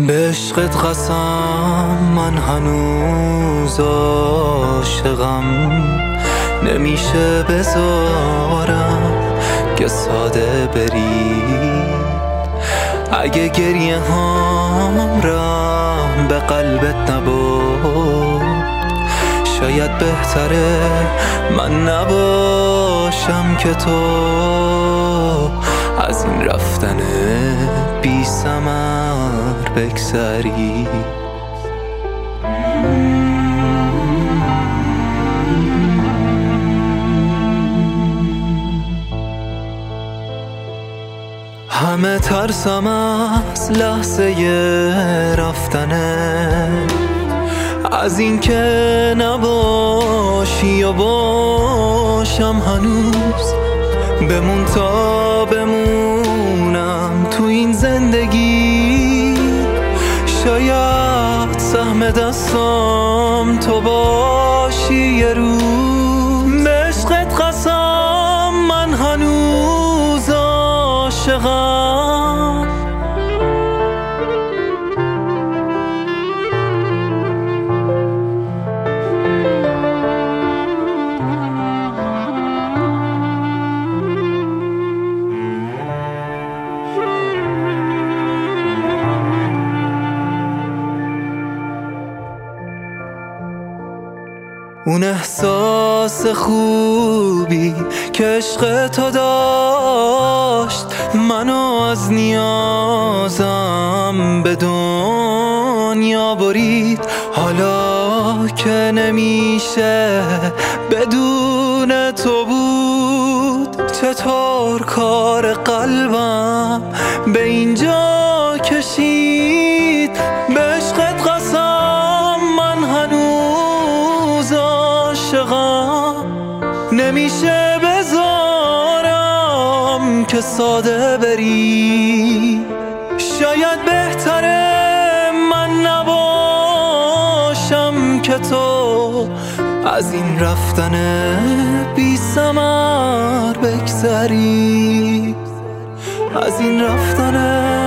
به عشقت قسم من هنوز عاشقم، نمیشه بذارم که ساده بری. اگه گریه هام رحم به قلبت نبود، شاید بهتره من نباشم که تو از این رفتن بی ثمر بگذری. همه ترسم از لحظه رفتنه، از این که نباشی یا باشم هنوز. بمون تا بمونم تو این زندگی، شاید سهم دستم تو باشی یه روز. به عشقت قسم من هنوز عاشقم، اون احساس خوبی که عشق تو داشت، منو از نیازم به دنیا برید. حالا که نمیشه بدون تو بود، چطور کار قلبم به اینجا کشید. به عشقت قسم من هنوز عاشقم، نمیشه بذارم که ساده بری. شاید بهتره من نباشم که تو از این رفتن بی ثمر بگذری، از این رفتن